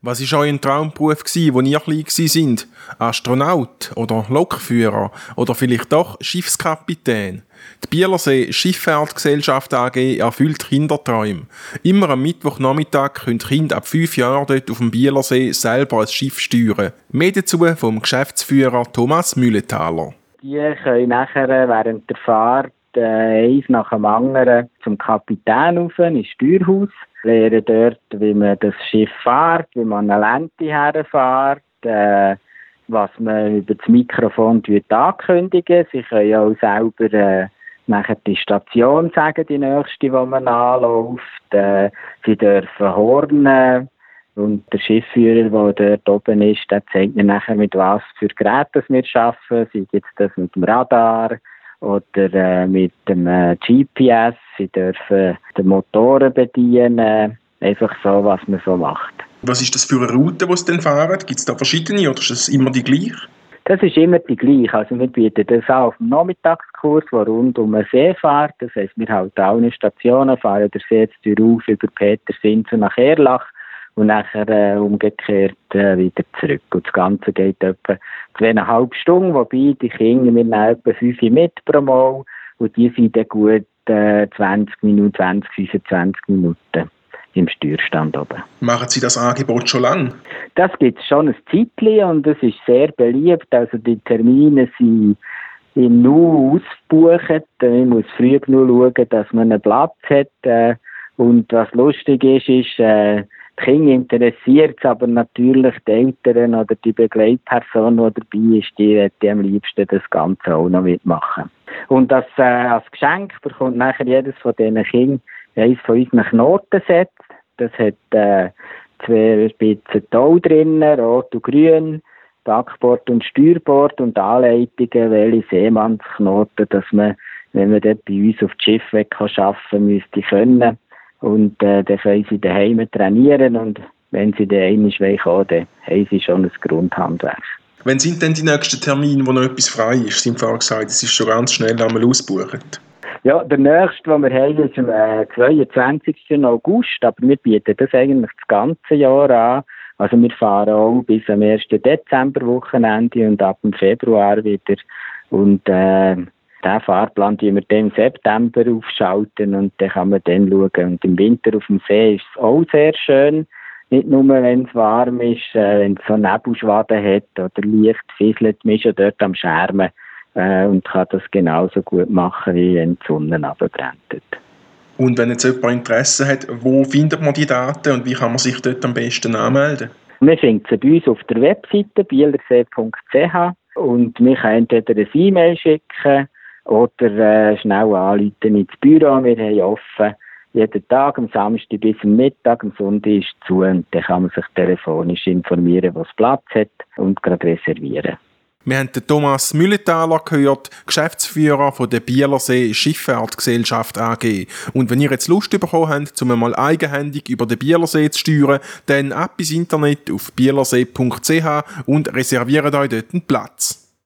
Was war euer Traumberuf, als ihr klein waren? Astronaut oder Lokführer oder vielleicht doch Schiffskapitän? Die Bielersee Schifffahrtgesellschaft AG erfüllt Kinderträume. Immer am Mittwochnachmittag können Kinder ab 5 Jahren dort auf dem Bielersee selber ein Schiff steuern. Mehr dazu vom Geschäftsführer Thomas Mühletaler. Die können nachher während der Fahrt eins nach dem anderen zum Kapitän rauf, ins Steuerhaus, lernen dort, wie man das Schiff fährt, wie man eine Lente herfährt, was man über das Mikrofon ankündigen. Sie können ja auch selber nachher die Station sagen, die nächste, die man anläuft. Sie dürfen hornen. Und der Schiffsführer, der dort oben ist, der zeigt mir nachher, mit was für Geräten wir arbeiten. Sei jetzt das mit dem Radar oder mit dem GPS. Sie dürfen die Motoren bedienen. Einfach so, was man so macht. Was ist das für eine Route, die Sie denn fahren? Gibt es da verschiedene oder ist das immer die gleiche? Das ist immer die gleiche. Also wir bieten das auch auf dem Nachmittagskurs, der rund um den See fährt. Das heisst, wir halten alle Stationen, fahren der See jetzt rauf über Petersinsel nach Erlach und nachher umgekehrt wieder zurück. Und das Ganze geht etwa 2,5 Stunden, wobei die Kinder, wir nehmen etwa 5 mit pro Mal und die sind dann gut 20 Minuten, 25 Minuten im Steuerstand oben. Machen Sie das Angebot schon lange? Das gibt es schon ein Zeitchen und es ist sehr beliebt. Also die Termine sind im Nu ausgebucht. Man muss früh genug schauen, dass man einen Platz hat. Und was lustig ist, die Kinder interessiert es, aber natürlich die Eltern oder die Begleitperson, die dabei ist, die am liebsten das Ganze auch noch mitmachen. Und als Geschenk bekommt nachher jedes von diesen Kindern eines von unseren Knotensets. Das hat 2 Spitzen Tau drin, rot und grün, Backbord und Steuerbord und Anleitungen, welche Seemannsknoten, dass man, wenn man dort bei uns auf das Schiff arbeiten müsste können. Und dann können sie daheim trainieren und wenn sie dann einmal kommen, dann haben sie schon ein Grundhandwerk. Wann sind denn die nächsten Termine, wo noch etwas frei ist? Sie haben vorhin gesagt, es ist schon ganz schnell einmal ausgebucht. Ja, der nächste, den wir haben, ist am 22. August, aber wir bieten das eigentlich das ganze Jahr an. Also wir fahren auch bis am 1. Dezember-Wochenende und ab dem Februar wieder. Und den Fahrplan tun wir dann im September aufschalten und dann kann man dann schauen. Und im Winter auf dem See ist es auch sehr schön. Nicht nur, wenn es warm ist, wenn es so Nebelschwaden hat oder leicht fieselt, man ist ja dort am Schermen. Und kann das genauso gut machen, wie wenn die Sonne runterbrennt. Und wenn jetzt jemand Interesse hat, wo findet man die Daten und wie kann man sich dort am besten anmelden? Wir finden sie bei uns auf der Webseite bielersee.ch und wir können entweder eine E-Mail schicken oder schnell anrufen ins Büro. Wir haben offen jeden Tag, am Samstag bis am Mittag, am Sonntag ist es zu und dann kann man sich telefonisch informieren, wo es Platz hat und gerade reservieren. Wir haben den Thomas Mühletaler gehört, Geschäftsführer von der Bielersee Schifffahrtgesellschaft AG. Und wenn ihr jetzt Lust bekommen habt, um einmal eigenhändig über den Bielersee zu steuern, dann ab ins Internet auf bielersee.ch und reserviert euch dort einen Platz.